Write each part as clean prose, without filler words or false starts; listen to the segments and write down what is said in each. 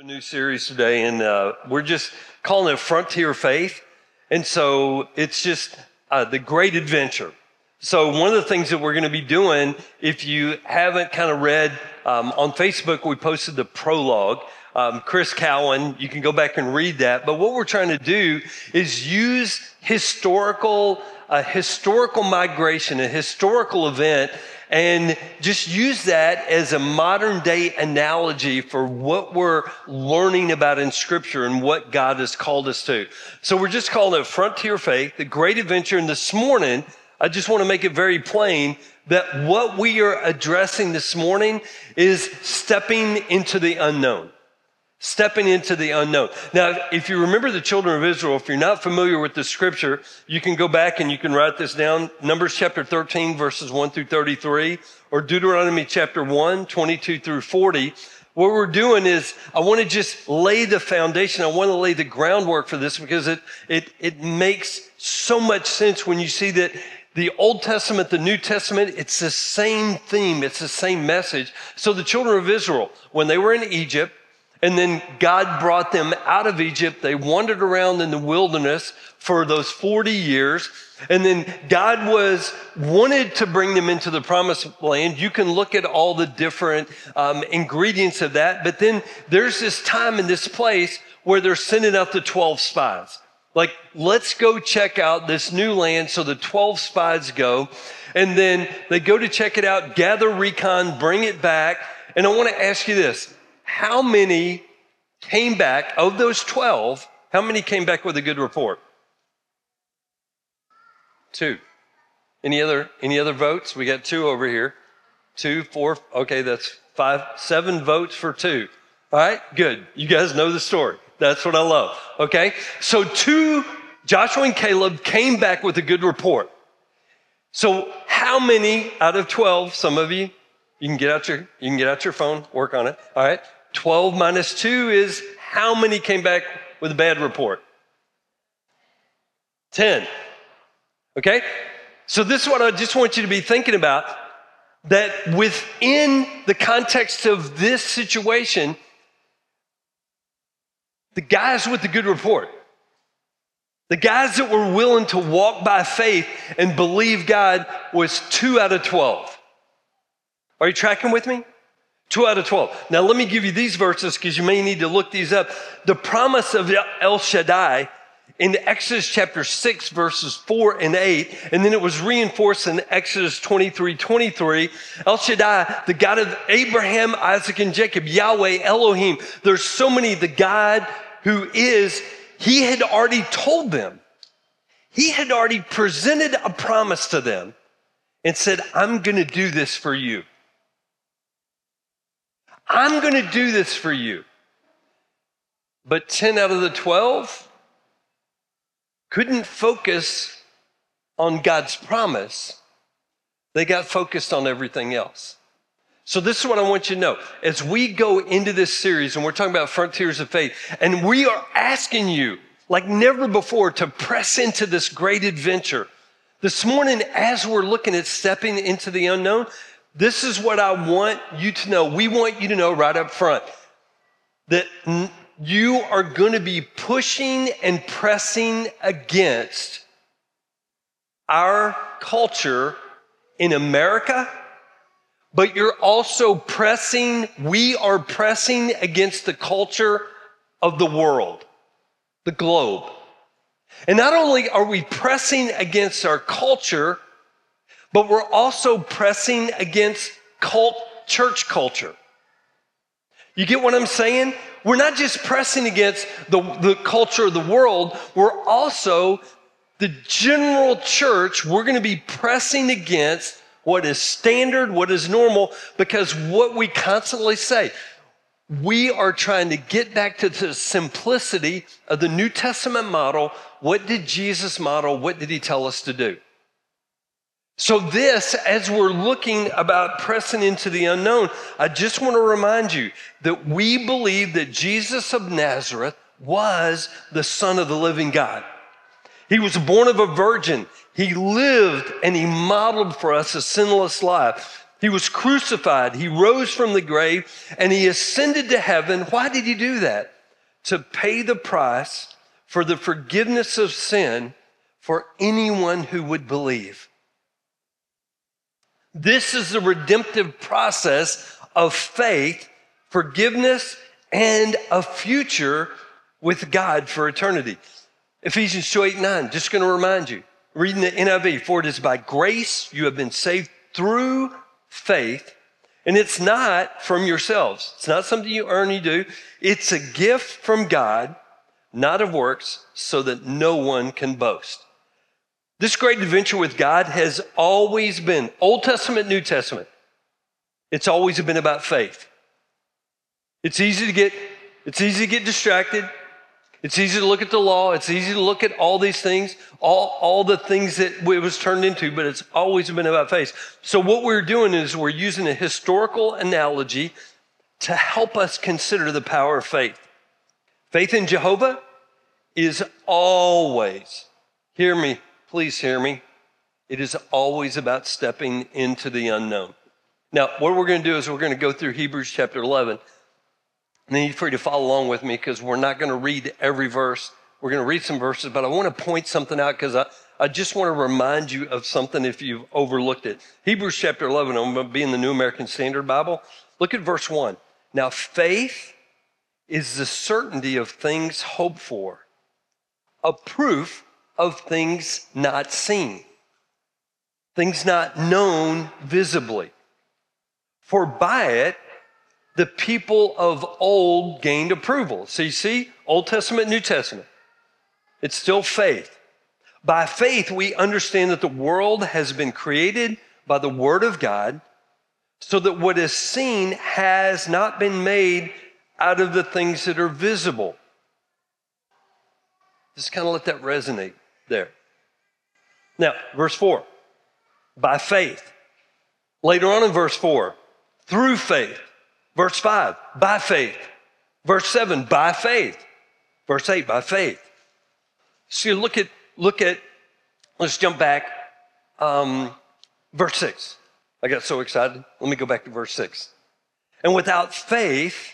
A new series today, and we're just calling it Frontier Faith. And so it's just the great adventure. So one of the things that we're going to be doing, if you haven't kind of read on Facebook, we posted the prologue. Chris Cowan, you can go back and read that. But what we're trying to do is use a historical migration, a historical event, and just use that as a modern day analogy for what we're learning about in Scripture and what God has called us to. So we're just calling it Frontier Faith, the great adventure. And this morning, I just want to make it very plain that what we are addressing this morning is stepping into the unknown. Stepping into the unknown. Now, if you remember the children of Israel, if you're not familiar with the scripture, you can go back and you can write this down. Numbers chapter 13, verses 1 through 33, or Deuteronomy chapter 1, 22 through 40. What we're doing is I want to just lay the foundation. I want to lay the groundwork for this because it makes so much sense when you see that the Old Testament, the New Testament, it's the same theme. It's the same message. So the children of Israel, when they were in Egypt, and then God brought them out of Egypt. They wandered around in the wilderness for those 40 years. And then God wanted to bring them into the promised land. You can look at all the different ingredients of that. But then there's this time in this place where they're sending out the 12 spies. Like, let's go check out this new land. So the 12 spies go. And then they go to check it out, gather recon, bring it back. And I want to ask you this. How many came back, of those 12, how many came back with a good report? 2. Any other votes? We got 2 over here. 2, 4, okay, that's 5, 7 votes for 2. All right, good. You guys know the story. That's what I love. Okay, so 2, Joshua and Caleb came back with a good report. So how many out of 12, some of you, you can get out your phone, work on it. All right. 12 minus 2 is how many came back with a bad report? 10. Okay? So this is what I just want you to be thinking about, that within the context of this situation, the guys with the good report, the guys that were willing to walk by faith and believe God was 2 out of 12. Are you tracking with me? 2 out of 12. Now, let me give you these verses because you may need to look these up. The promise of El Shaddai in Exodus chapter 6, verses 4 and 8, and then it was reinforced in Exodus 23:23. El Shaddai, the God of Abraham, Isaac, and Jacob, Yahweh, Elohim. There's so many, the God who is, he had already told them. He had already presented a promise to them and said, I'm going to do this for you. I'm going to do this for you. But 10 out of the 12 couldn't focus on God's promise. They got focused on everything else. So this is what I want you to know. As we go into this series, and we're talking about Frontiers of Faith, and we are asking you, like never before, to press into this great adventure. This morning, as we're looking at stepping into the unknown, this is what I want you to know. We want you to know right up front that you are going to be pushing and pressing against our culture in America, but we are pressing against the culture of the world, the globe. And not only are we pressing against our culture, but we're also pressing against church culture. You get what I'm saying? We're not just pressing against the culture of the world, we're also, the general church, we're going to be pressing against what is standard, what is normal, because what we constantly say, we are trying to get back to the simplicity of the New Testament model. What did Jesus model? What did he tell us to do? So this, as we're looking about pressing into the unknown, I just want to remind you that we believe that Jesus of Nazareth was the Son of the living God. He was born of a virgin. He lived and he modeled for us a sinless life. He was crucified. He rose from the grave and he ascended to heaven. Why did he do that? To pay the price for the forgiveness of sin for anyone who would believe. This is the redemptive process of faith, forgiveness, and a future with God for eternity. Ephesians 2:8-9, just going to remind you, reading the NIV, for it is by grace you have been saved through faith, and it's not from yourselves. It's not something you earn, you do. It's a gift from God, not of works, so that no one can boast. This great adventure with God has always been, Old Testament, New Testament, it's always been about faith. It's easy to get distracted. It's easy to look at the law. It's easy to look at all these things, all the things that it was turned into, but it's always been about faith. So what we're doing is we're using a historical analogy to help us consider the power of faith. Faith in Jehovah is always, hear me, please hear me, it is always about stepping into the unknown. Now, what we're going to do is we're going to go through Hebrews chapter 11. And then you're free to follow along with me because we're not going to read every verse. We're going to read some verses, but I want to point something out because I just want to remind you of something if you've overlooked it. Hebrews chapter 11, I'm going to be in the New American Standard Bible. Look at verse 1. Now, faith is the certainty of things hoped for, a proof of things not seen, things not known visibly. For by it, the people of old gained approval. So you see, Old Testament, New Testament, it's still faith. By faith, we understand that the world has been created by the Word of God, so that what is seen has not been made out of the things that are visible. Just kind of let that resonate there. Now, verse 4, by faith. Later on in verse 4, through faith. Verse 5, by faith. Verse 7, by faith. Verse 8, by faith. So you look at, let's jump back. Verse 6. I got so excited. Let me go back to verse 6. And without faith,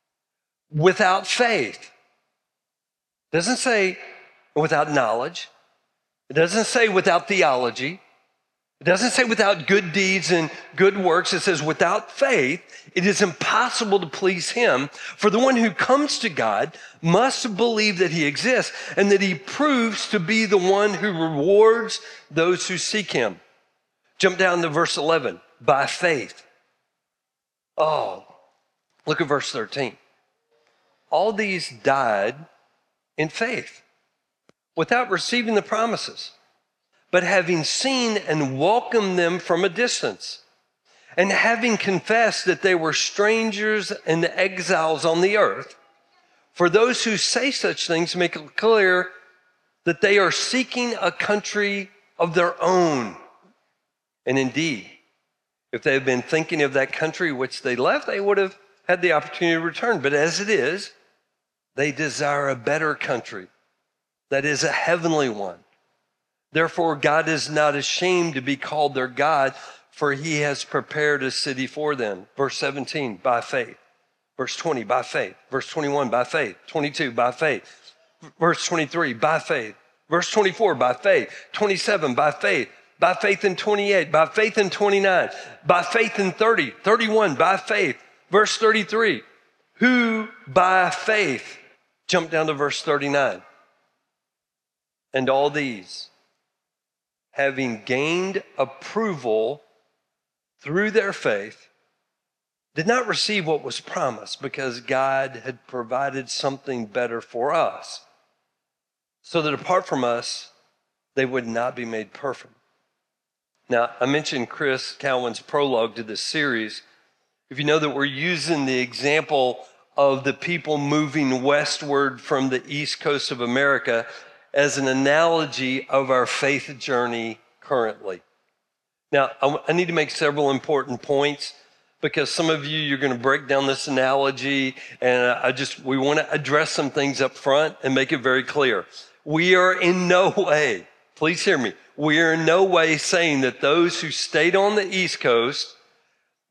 it doesn't say without knowledge. It doesn't say without theology. It doesn't say without good deeds and good works. It says without faith, it is impossible to please him. For the one who comes to God must believe that he exists and that he proves to be the one who rewards those who seek him. Jump down to verse 11, by faith. Oh, look at verse 13. All these died in faith without receiving the promises, but having seen and welcomed them from a distance, and having confessed that they were strangers and exiles on the earth. For those who say such things make it clear that they are seeking a country of their own. And indeed, if they had been thinking of that country which they left, they would have had the opportunity to return. But as it is, they desire a better country, that is a heavenly one. Therefore, God is not ashamed to be called their God, for he has prepared a city for them. Verse 17, by faith. Verse 20, by faith. Verse 21, by faith. 22, by faith. Verse 23, by faith. Verse 24, by faith. 27, by faith. By faith in 28, by faith in 29, by faith in 30, 31, by faith. Verse 33, who by faith. Jump down to verse 39. And all these, having gained approval through their faith, did not receive what was promised because God had provided something better for us, so that apart from us, they would not be made perfect. Now, I mentioned Chris Cowan's prologue to this series. If you know that we're using the example of the people moving westward from the east coast of America as an analogy of our faith journey currently. Now, I need to make several important points because some of you're going to break down this analogy, and we want to address some things up front and make it very clear. We are in no way, please hear me, we are in no way saying that those who stayed on the East Coast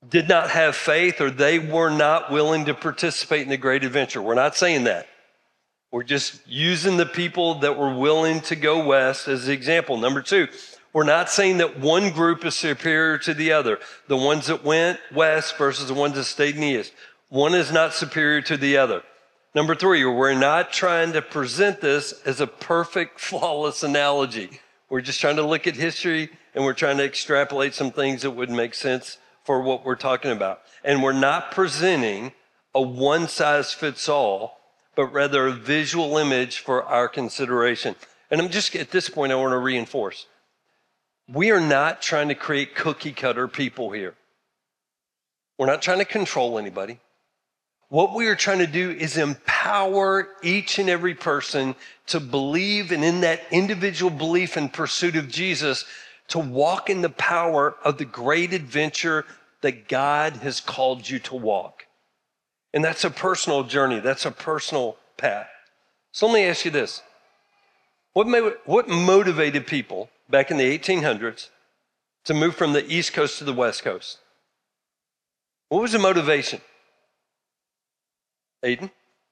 did not have faith or they were not willing to participate in the great adventure. We're not saying that. We're just using the people that were willing to go west as the example. Number two, we're not saying that one group is superior to the other. The ones that went west versus the ones that stayed in the east. One is not superior to the other. Number three, we're not trying to present this as a perfect, flawless analogy. We're just trying to look at history and we're trying to extrapolate some things that would make sense for what we're talking about. And we're not presenting a one-size-fits-all, but rather a visual image for our consideration. And I'm just, at this point, I want to reinforce. We are not trying to create cookie-cutter people here. We're not trying to control anybody. What we are trying to do is empower each and every person to believe, and in that individual belief and pursuit of Jesus, to walk in the power of the great adventure that God has called you to walk. And that's a personal journey. That's a personal path. So let me ask you this. What motivated people back in the 1800s to move from the East Coast to the West Coast? What was the motivation? Aiden?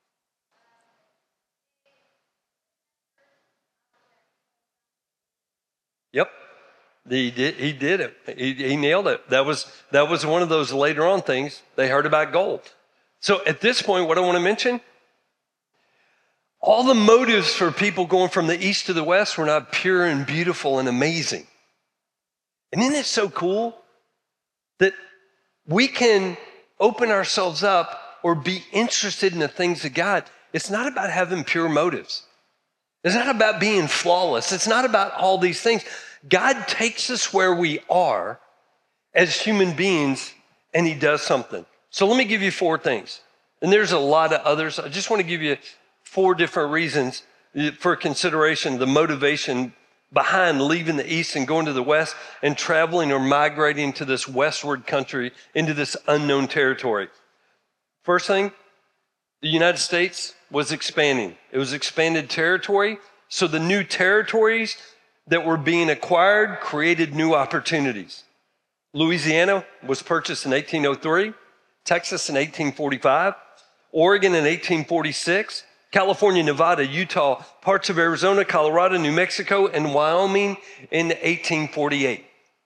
Yep. He did it. He nailed it. That was one of those later on things. They heard about gold. So at this point, what I want to mention, all the motives for people going from the east to the west were not pure and beautiful and amazing. And isn't it so cool that we can open ourselves up or be interested in the things of God? It's not about having pure motives. It's not about being flawless. It's not about all these things. God takes us where we are as human beings, and he does something. So let me give you four things. And there's a lot of others. I just want to give you four different reasons for consideration, the motivation behind leaving the east and going to the west and traveling or migrating to this westward country into this unknown territory. First thing, the United States was expanding. It was expanded territory. So the new territories that were being acquired created new opportunities. Louisiana was purchased in 1803, Texas in 1845, Oregon in 1846, California, Nevada, Utah, parts of Arizona, Colorado, New Mexico, and Wyoming in 1848.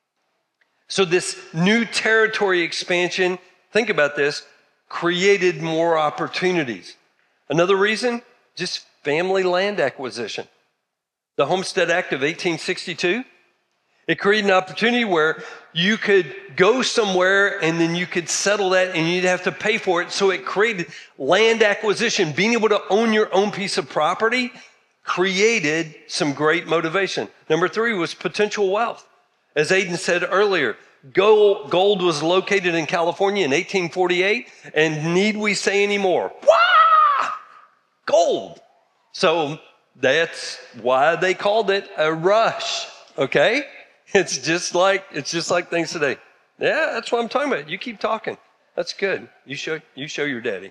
So this new territory expansion, think about this, created more opportunities. Another reason, just family land acquisition. The Homestead Act of 1862, it created an opportunity where you could go somewhere and then you could settle that and you'd have to pay for it. So it created land acquisition. Being able to own your own piece of property created some great motivation. Number three was potential wealth. As Aiden said earlier, gold was located in California in 1848, and need we say any more? Wah! Gold. So that's why they called it a rush, okay? It's just like things today. Yeah, that's what I'm talking about. You keep talking. That's good. You show your daddy.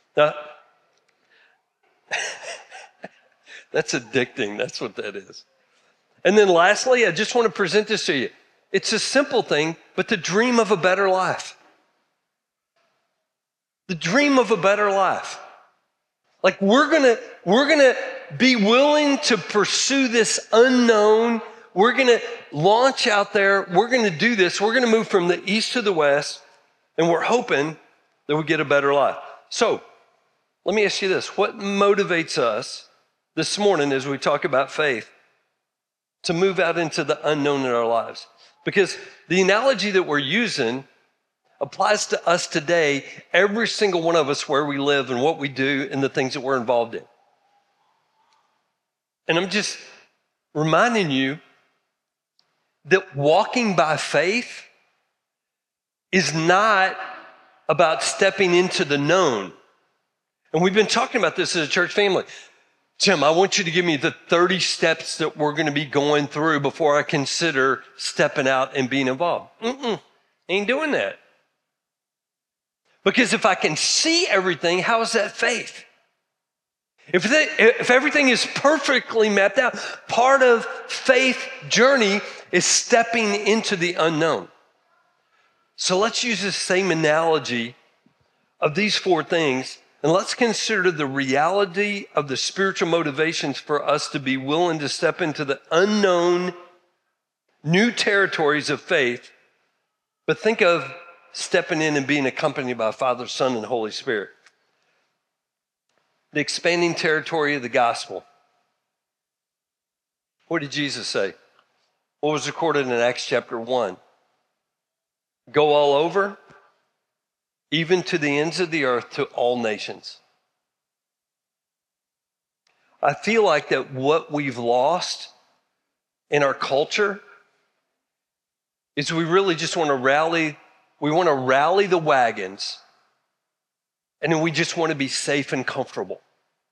That's addicting. That's what that is. And then lastly, I just want to present this to you. It's a simple thing, but the dream of a better life. The dream of a better life. Like we're gonna be willing to pursue this unknown. We're gonna launch out there. We're gonna do this. We're gonna move from the east to the west, and we're hoping that we get a better life. So let me ask you this. What motivates us this morning as we talk about faith to move out into the unknown in our lives? Because the analogy that we're using applies to us today, every single one of us, where we live and what we do and the things that we're involved in. And I'm just reminding you that walking by faith is not about stepping into the known. And we've been talking about this as a church family. Tim, I want you to give me the 30 steps that we're going to be going through before I consider stepping out and being involved. Ain't doing that. Because if I can see everything, how is that faith? If everything is perfectly mapped out, part of faith journey is stepping into the unknown. So let's use the same analogy of these four things, and let's consider the reality of the spiritual motivations for us to be willing to step into the unknown new territories of faith, but think of stepping in and being accompanied by Father, Son, and Holy Spirit. The expanding territory of the gospel. What did Jesus say? What was recorded in Acts chapter 1? Go all over, even to the ends of the earth, to all nations. I feel like that what we've lost in our culture is we really just want to rally the wagons, and then we just want to be safe and comfortable.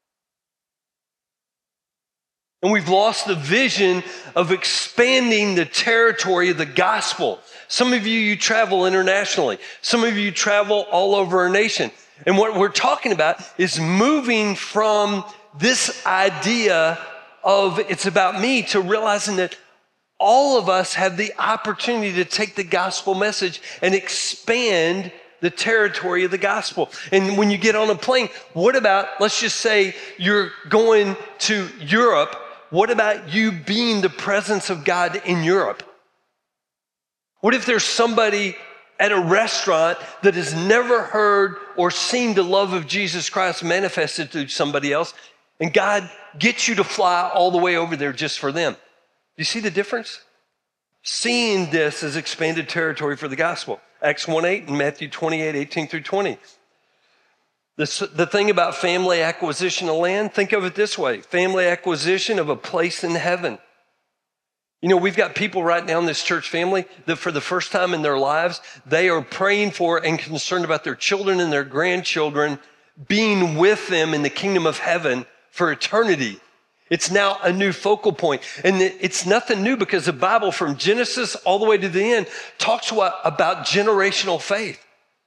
And we've lost the vision of expanding the territory of the gospel. Some of you travel internationally. Some of you travel all over our nation. And what we're talking about is moving from this idea of it's about me to realizing that all of us have the opportunity to take the gospel message and expand the territory of the gospel. And when you get on a plane, what about, let's just say you're going to Europe, what about you being the presence of God in Europe? What if there's somebody at a restaurant that has never heard or seen the love of Jesus Christ manifested through somebody else, and God gets you to fly all the way over there just for them? Do you see the difference? Seeing this as expanded territory for the gospel. Acts 1:8 and Matthew 28:18-20. The thing about family acquisition of land, think of it this way. Family acquisition of a place in heaven. You know, we've got people right now in this church family that for the first time in their lives, they are praying for and concerned about their children and their grandchildren being with them in the kingdom of heaven for eternity. It's now a new focal point. And it's nothing new because the Bible from Genesis all the way to the end talks about generational faith.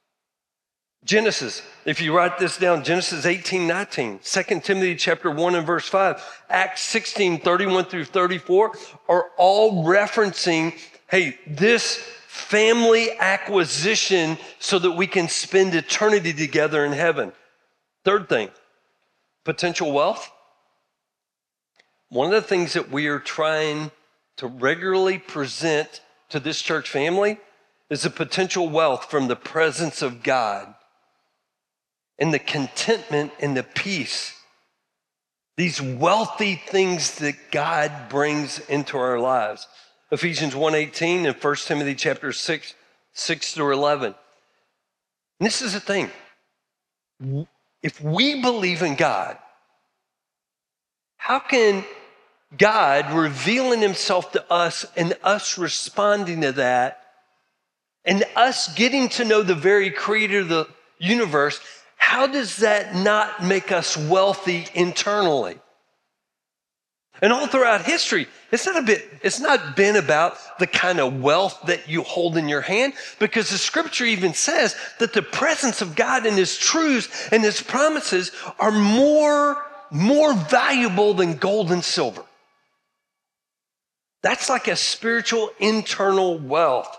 Genesis, if you write this down, Genesis 18:19, 2 Timothy chapter 1 and verse 5, Acts 16:31-34 are all referencing, hey, this family acquisition so that we can spend eternity together in heaven. Third thing, potential wealth. One of the things that we are trying to regularly present to this church family is the potential wealth from the presence of God and the contentment and the peace, these wealthy things that God brings into our lives. Ephesians 1:18 and 1 Timothy chapter 6:6-11. And this is the thing. If we believe in God, how can God revealing himself to us and us responding to that and us getting to know the very creator of the universe, how does that not make us wealthy internally? And all throughout history, it's not been about the kind of wealth that you hold in your hand, because the scripture even says that the presence of God and his truths and his promises are more valuable than gold and silver. That's like a spiritual internal wealth.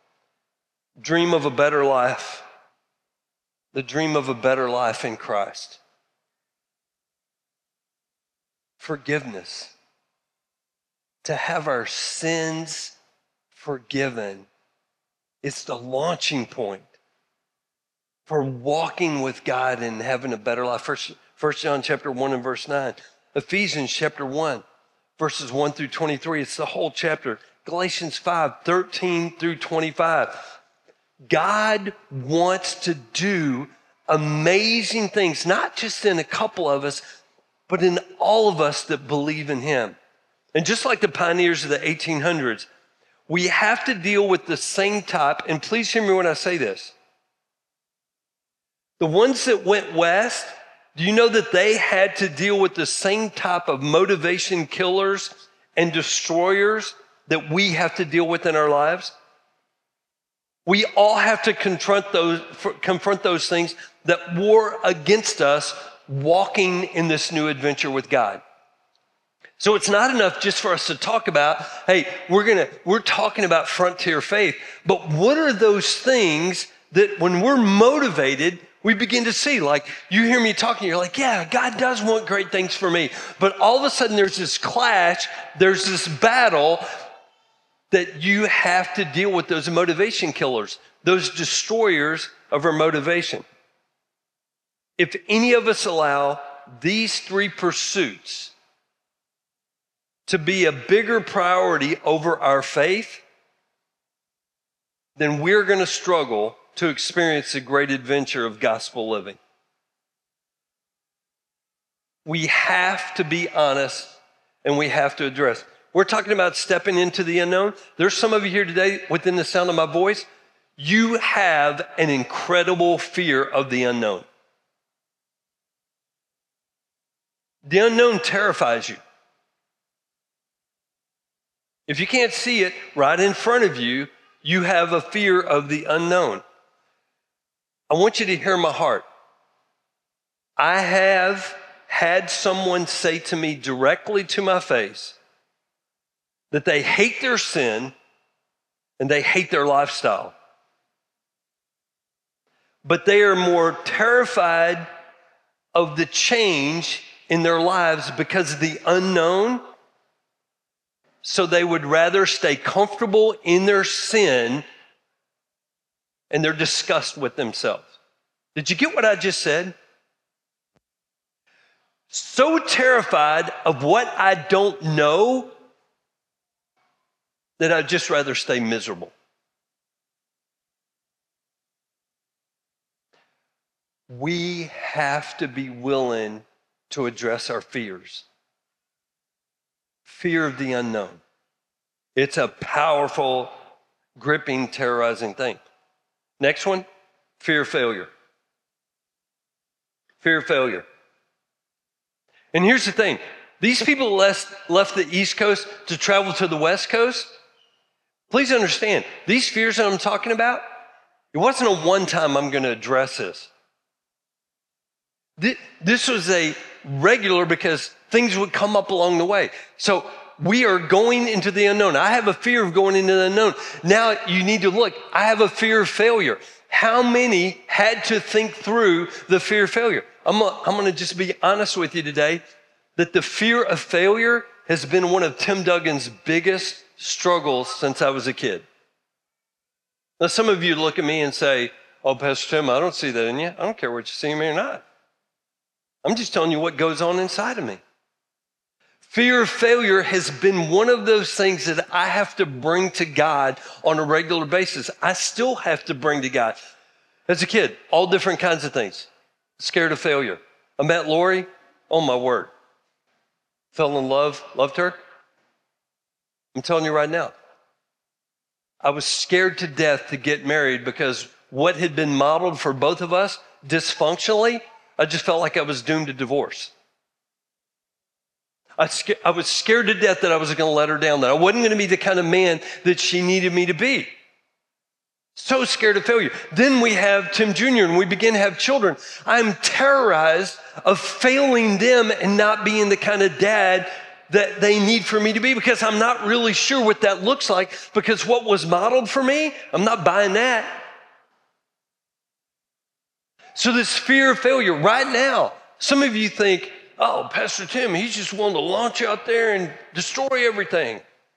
Dream of a better life. The dream of a better life in Christ. Forgiveness. To have our sins forgiven. It's the launching point for walking with God and having a better life. First John chapter 1 and verse 9. Ephesians chapter 1, verses 1-23. It's the whole chapter. Galatians 5:13-25. God wants to do amazing things, not just in a couple of us, but in all of us that believe in him. And just like the pioneers of the 1800s, we have to deal with the same type, and please hear me when I say this. The ones that went west, do you know that they had to deal with the same type of motivation killers and destroyers that we have to deal with in our lives? We all have to confront those things that war against us walking in this new adventure with God. So it's not enough just for us to talk about, hey, we're talking about frontier faith, but what are those things that when we're motivated, we begin to see? Like, you hear me talking, you're like, yeah, God does want great things for me. But all of a sudden there's this clash, there's this battle that you have to deal with, those motivation killers, those destroyers of our motivation. If any of us allow these three pursuits to be a bigger priority over our faith, then we're going to struggle to experience the great adventure of gospel living. We have to be honest and we have to address. We're talking about stepping into the unknown. There's some of you here today within the sound of my voice. You have an incredible fear of the unknown. The unknown terrifies you. If you can't see it right in front of you, you have a fear of the unknown. I want you to hear my heart. I have had someone say to me directly to my face that they hate their sin and they hate their lifestyle. But they are more terrified of the change in their lives because of the unknown. So they would rather stay comfortable in their sin and their disgust with themselves. Did you get what I just said? So terrified of what I don't know that I'd just rather stay miserable. We have to be willing to address our fears. Fear of the unknown. It's a powerful, gripping, terrorizing thing. Next one, fear of failure. Fear of failure. And here's the thing. These people left the East Coast to travel to the West Coast. Please understand, these fears that I'm talking about, it wasn't a one-time I'm going to address this. This was a regular because things would come up along the way. So we are going into the unknown. I have a fear of going into the unknown. Now you need to look. I have a fear of failure. How many had to think through the fear of failure? I'm going to just be honest with you today that the fear of failure has been one of Tim Duggan's biggest struggles since I was a kid. Now, some of you look at me and say, oh, Pastor Tim, I don't see that in you. I don't care what you see in me or not. I'm just telling you what goes on inside of me. Fear of failure has been one of those things that I have to bring to God on a regular basis. I still have to bring to God. As a kid, all different kinds of things. Scared of failure. I met Lori. Oh, my word. Fell in love. Loved her. I'm telling you right now. I was scared to death to get married because what had been modeled for both of us dysfunctionally, I just felt like I was doomed to divorce. I was scared to death that I was going to let her down, that I wasn't going to be the kind of man that she needed me to be. So scared of failure. Then we have Tim Jr. and we begin to have children. I'm terrorized of failing them and not being the kind of dad that they need for me to be because I'm not really sure what that looks like because what was modeled for me, I'm not buying that. So this fear of failure right now, some of you think, oh, Pastor Tim, he's just wanting to launch out there and destroy everything.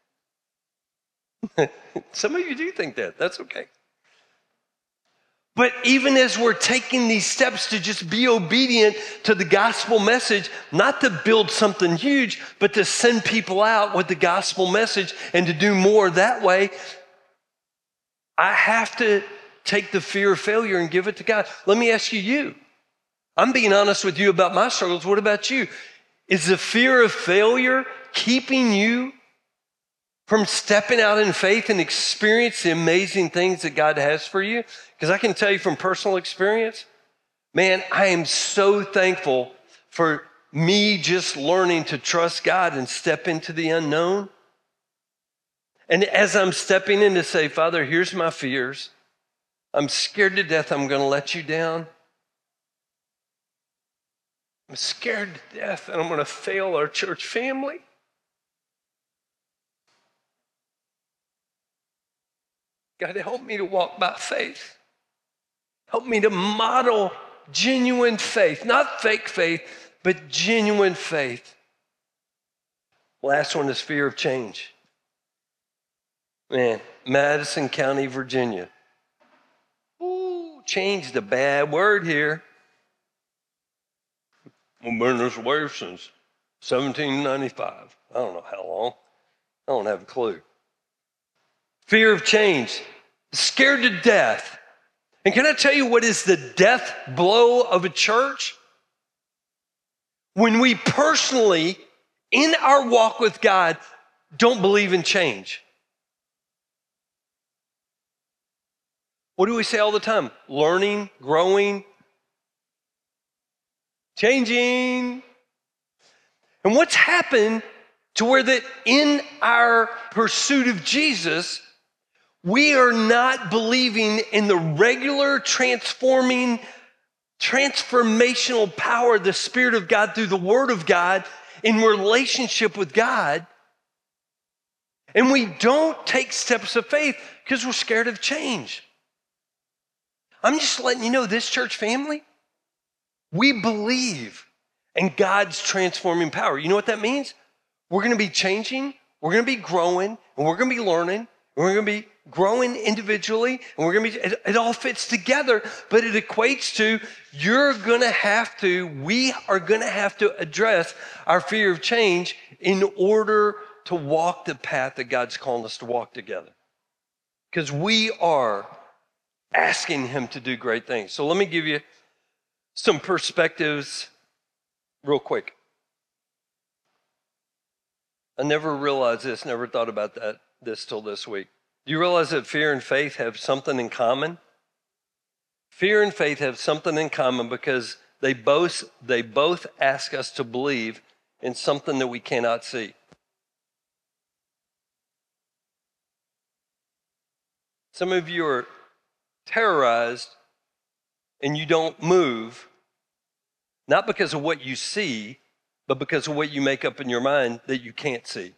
Some of you do think that. That's okay. But even as we're taking these steps to just be obedient to the gospel message, not to build something huge, but to send people out with the gospel message and to do more that way, I have to take the fear of failure and give it to God. Let me ask you. I'm being honest with you about my struggles. What about you? Is the fear of failure keeping you from stepping out in faith and experience the amazing things that God has for you? Because I can tell you from personal experience, man, I am so thankful for me just learning to trust God and step into the unknown. And as I'm stepping in to say, Father, here's my fears. I'm scared to death I'm going to let you down. I'm scared to death and I'm going to fail our church family. God, help me to walk by faith. Help me to model genuine faith, not fake faith, but genuine faith. Last one is fear of change. Man, Madison County, Virginia. Ooh, change the bad word here. We've been this way since 1795. I don't know how long. I don't have a clue. Fear of change. Scared to death. And can I tell you what is the death blow of a church? When we personally, in our walk with God, don't believe in change. What do we say all the time? Learning, growing, changing. And what's happened to where that in our pursuit of Jesus, we are not believing in the regular transformational power of the Spirit of God through the Word of God in relationship with God. And we don't take steps of faith because we're scared of change. I'm just letting you know, this church family, we believe in God's transforming power. You know what that means? We're going to be changing, we're going to be growing, and we're going to be learning, and we're going to be growing individually, and we're going to be, it all fits together, but it equates to we are going to have to address our fear of change in order to walk the path that God's calling us to walk together. Because we are asking Him to do great things. So let me give you some perspectives real quick. I never realized this, never thought about this till this week. Do you realize that fear and faith have something in common? Fear and faith have something in common because they both ask us to believe in something that we cannot see. Some of you are terrorized and you don't move, not because of what you see, but because of what you make up in your mind that you can't see.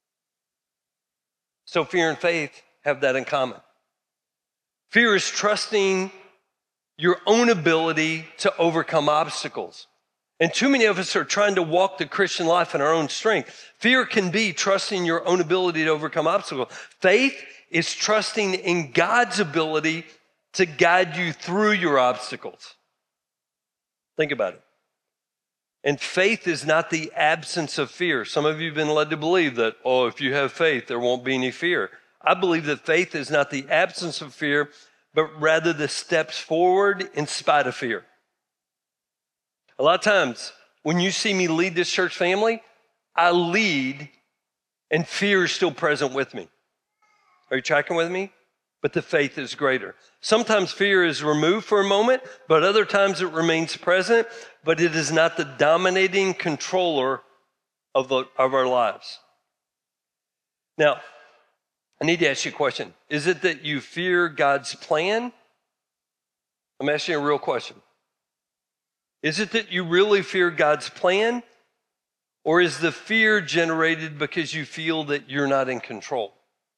So fear and faith have that in common. Fear is trusting your own ability to overcome obstacles. And too many of us are trying to walk the Christian life in our own strength. Fear can be trusting your own ability to overcome obstacles. Faith is trusting in God's ability to guide you through your obstacles. Think about it. And faith is not the absence of fear. Some of you have been led to believe that, if you have faith, there won't be any fear. I believe that faith is not the absence of fear, but rather the steps forward in spite of fear. A lot of times, when you see me lead this church family, I lead and fear is still present with me. Are you tracking with me? But the faith is greater. Sometimes fear is removed for a moment, but other times it remains present, but it is not the dominating controller of our lives. Now, I need to ask you a question. Is it that you fear God's plan? I'm asking you a real question. Is it that you really fear God's plan? Or is the fear generated because you feel that you're not in control?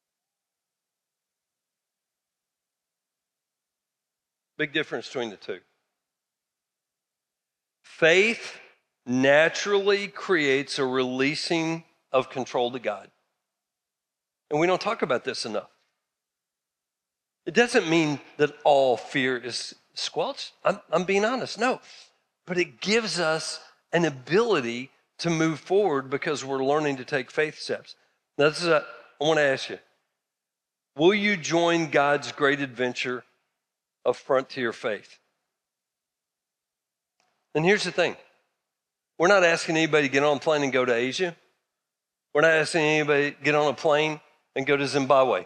Big difference between the two. Faith naturally creates a releasing of control to God. And we don't talk about this enough. It doesn't mean that all fear is squelched. I'm being honest. No. But it gives us an ability to move forward because we're learning to take faith steps. Now, I want to ask you, will you join God's great adventure of frontier faith? And here's the thing. We're not asking anybody to get on a plane and go to Asia. We're not asking anybody to get on a plane and go to Zimbabwe.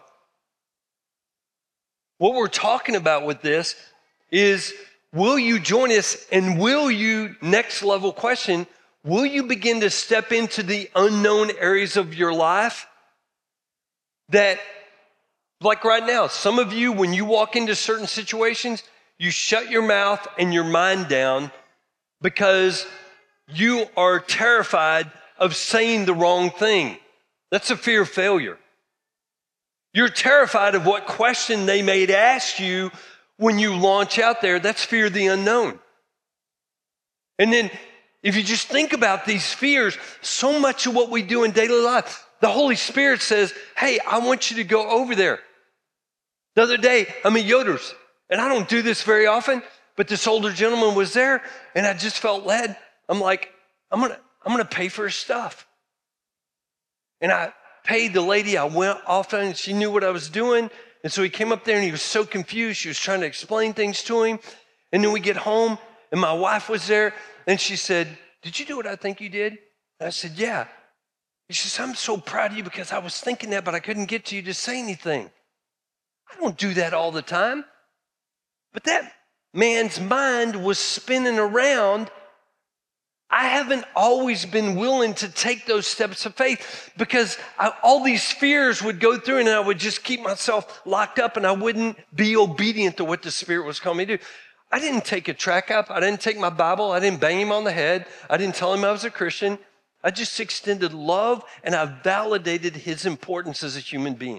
What we're talking about with this is, will you join us, and will you, next level question, will you begin to step into the unknown areas of your life that, like right now, some of you, when you walk into certain situations, you shut your mouth and your mind down because you are terrified of saying the wrong thing. That's a fear of failure. You're terrified of what question they may ask you when you launch out there. That's fear of the unknown. And then if you just think about these fears, so much of what we do in daily life, the Holy Spirit says, hey, I want you to go over there. The other day, I'm at Yoder's, and I don't do this very often, but this older gentleman was there, and I just felt led. I'm like, I'm gonna pay for his stuff. And I paid the lady. I went off and she knew what I was doing. And so he came up there and he was so confused. She was trying to explain things to him. And then we get home and my wife was there and she said, did you do what I think you did? And I said, yeah. She says, I'm so proud of you because I was thinking that, but I couldn't get to you to say anything. I don't do that all the time. But that man's mind was spinning around. I haven't always been willing to take those steps of faith because all these fears would go through and I would just keep myself locked up and I wouldn't be obedient to what the Spirit was calling me to do. I didn't take a track up. I didn't take my Bible. I didn't bang him on the head. I didn't tell him I was a Christian. I just extended love and I validated his importance as a human being.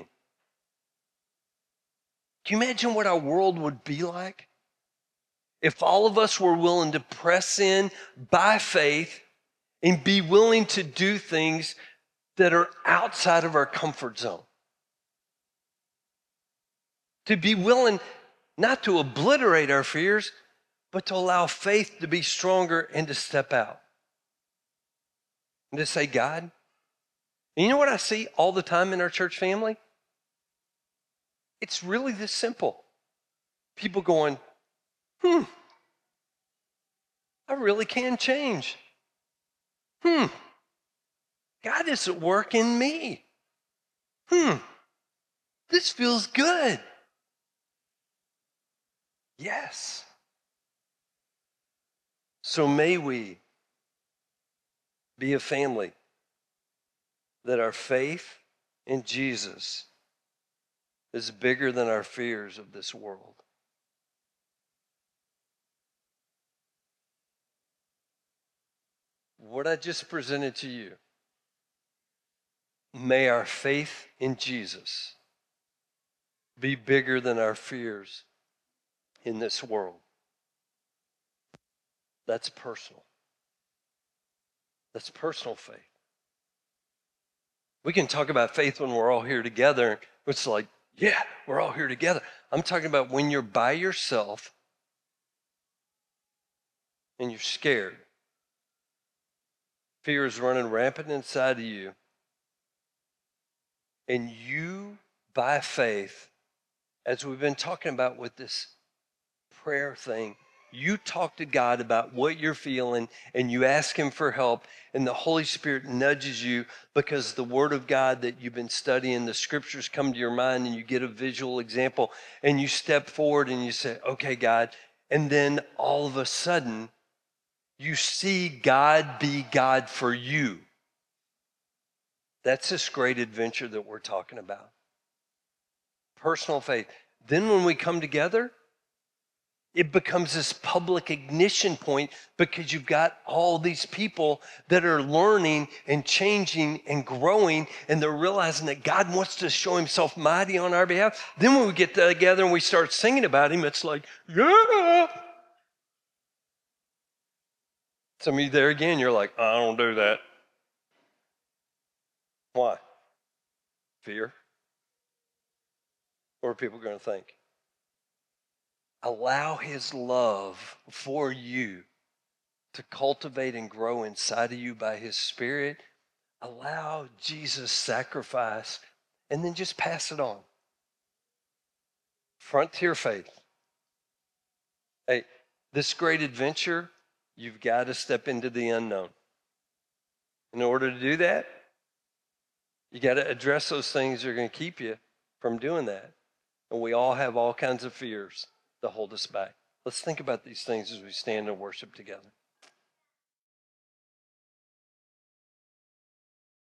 Can you imagine what our world would be like if all of us were willing to press in by faith and be willing to do things that are outside of our comfort zone? To be willing not to obliterate our fears, but to allow faith to be stronger and to step out. And to say, God, and you know what I see all the time in our church family? It's really this simple. People going, I really can change. God is at work in me. This feels good. Yes. So may we be a family that our faith in Jesus is bigger than our fears of this world. What I just presented to you, may our faith in Jesus be bigger than our fears in this world. That's personal. That's personal faith. We can talk about faith when we're all here together. It's like, yeah, we're all here together. I'm talking about when you're by yourself and you're scared. Fear is running rampant inside of you. And you, by faith, as we've been talking about with this prayer thing, you talk to God about what you're feeling and you ask him for help, and the Holy Spirit nudges you because the Word of God that you've been studying, the scriptures come to your mind and you get a visual example and you step forward and you say, okay, God. And then all of a sudden, you see God be God for you. That's this great adventure that we're talking about. Personal faith. Then when we come together, it becomes this public ignition point because you've got all these people that are learning and changing and growing, and they're realizing that God wants to show himself mighty on our behalf. Then when we get together and we start singing about him, it's like, yeah. Some of you there again, you're like, I don't do that. Why? Fear? What are people going to think? Allow his love for you to cultivate and grow inside of you by his Spirit. Allow Jesus' sacrifice and then just pass it on. Frontier faith. Hey, this great adventure, you've got to step into the unknown. In order to do that, you got to address those things that are going to keep you from doing that. And we all have all kinds of fears to hold us back. Let's think about these things as we stand and worship together.